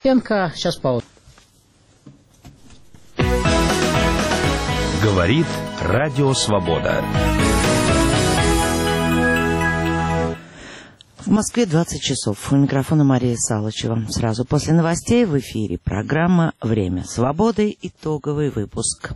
Сейчас пауза. Говорит Радио Свобода. В Москве 20 часов. У микрофона Мария Салычева. Сразу после новостей в эфире программа «Время свободы». Итоговый выпуск.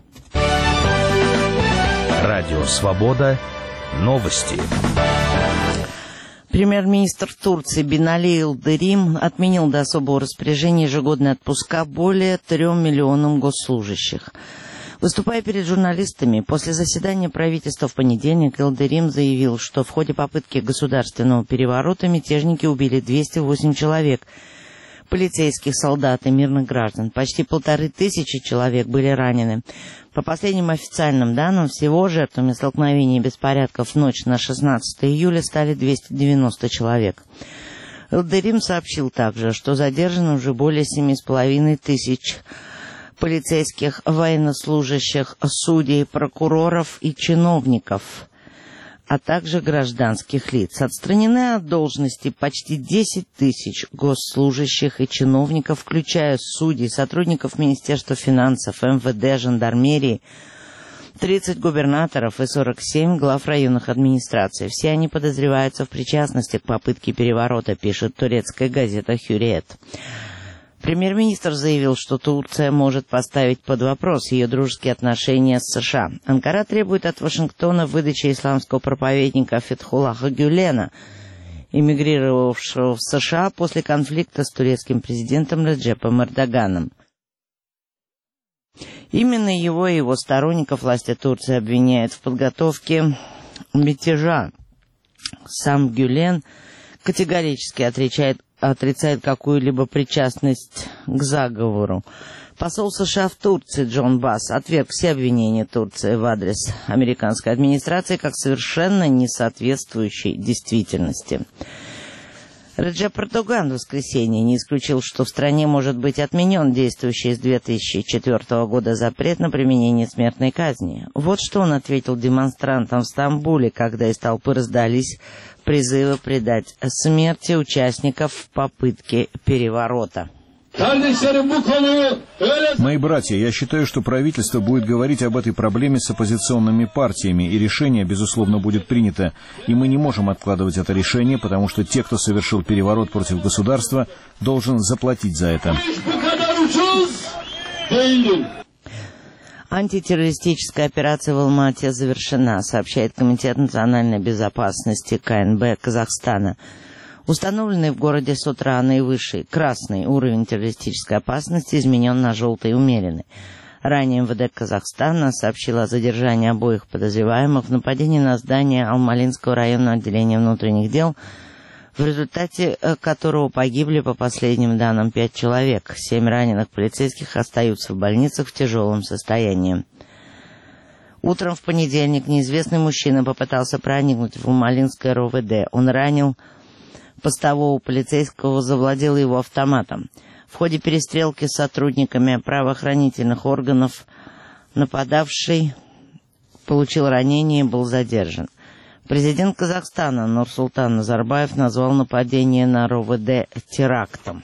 Радио Свобода. Новости. Премьер-министр Турции Бинали Йылдырим отменил до особого распоряжения ежегодные отпуска более 3 миллионам госслужащих. Выступая перед журналистами после заседания правительства в понедельник, Йылдырим заявил, что в ходе попытки государственного переворота мятежники убили 208 человек, полицейских, солдат и мирных граждан. Почти 1500 человек были ранены. По последним официальным данным, всего жертвами столкновений и беспорядков в ночь на 16 июля стали 290 человек. Йылдырим сообщил также, что задержано уже более 7500 полицейских, военнослужащих, судей, прокуроров и чиновников, а также гражданских лиц. Отстранены от должности почти 10 тысяч госслужащих и чиновников, включая судей, сотрудников Министерства финансов, МВД, жандармерии, 30 губернаторов и 47 глав районных администраций. Все они подозреваются в причастности к попытке переворота, пишет турецкая газета «Хюриет». Премьер-министр заявил, что Турция может поставить под вопрос ее дружеские отношения с США. Анкара требует от Вашингтона выдачи исламского проповедника Фетхуллаха Гюлена, эмигрировавшего в США после конфликта с турецким президентом Реджепом Эрдоганом. Именно его и его сторонников власти Турции обвиняют в подготовке мятежа. Сам Гюлен категорически отрицает какую-либо причастность к заговору. Посол США в Турции Джон Басс отверг все обвинения Турции в адрес американской администрации как совершенно не соответствующей действительности. Реджеп Эрдоган в воскресенье не исключил, что в стране может быть отменен действующий с 2004 года запрет на применение смертной казни. Вот что он ответил демонстрантам в Стамбуле, когда из толпы раздались призывы предать смерти участников попытки переворота. Мои братья, я считаю, что правительство будет говорить об этой проблеме с оппозиционными партиями, и решение, безусловно, будет принято. И мы не можем откладывать это решение, потому что те, кто совершил переворот против государства, должен заплатить за это. Антитеррористическая операция в Алма-Ате завершена, сообщает Комитет национальной безопасности КНБ Казахстана. Установленный в городе с утра наивысший красный уровень террористической опасности изменен на желтый умеренный. Ранее МВД Казахстана сообщила о задержании обоих подозреваемых в нападении на здание Алмалинского районного отделения внутренних дел, в результате которого погибли, по последним данным, 5 человек. 7 раненых полицейских остаются в больницах в тяжелом состоянии. Утром в понедельник неизвестный мужчина попытался проникнуть в Алмалинское РОВД. Он ранил постового полицейского, завладел его автоматом. В ходе перестрелки с сотрудниками правоохранительных органов нападавший получил ранение и был задержан. Президент Казахстана Нурсултан Назарбаев назвал нападение на РОВД терактом.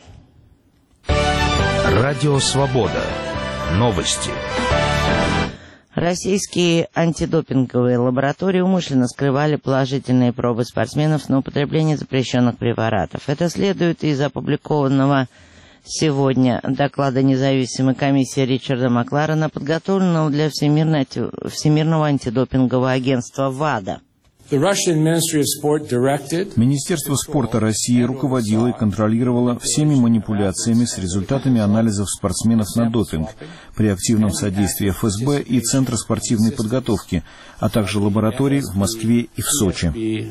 Радио Свобода. Новости. Российские антидопинговые лаборатории умышленно скрывали положительные пробы спортсменов на употребление запрещенных препаратов. Это следует из опубликованного сегодня доклада независимой комиссии Ричарда Макларена, подготовленного для Всемирного антидопингового агентства ВАДА. Министерство спорта России руководило и контролировало всеми манипуляциями с результатами анализов спортсменов на допинг при активном содействии ФСБ и Центра спортивной подготовки, а также лабораторий в Москве и в Сочи.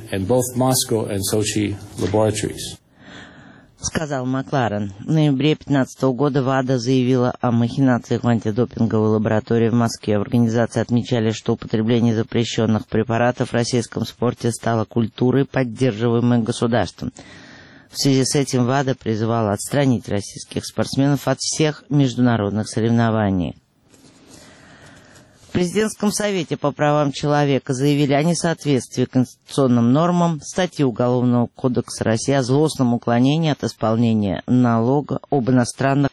Сказал Макларен. В ноябре 2015 года ВАДА заявила о махинациях в антидопинговой лаборатории в Москве. В организации отмечали, что употребление запрещенных препаратов в российском спорте стало культурой, поддерживаемой государством. В связи с этим ВАДА призывала отстранить российских спортсменов от всех международных соревнований. В Президентском совете по правам человека заявили о несоответствии конституционным нормам статьи Уголовного кодекса России о злостном уклонении от исполнения налога об иностранных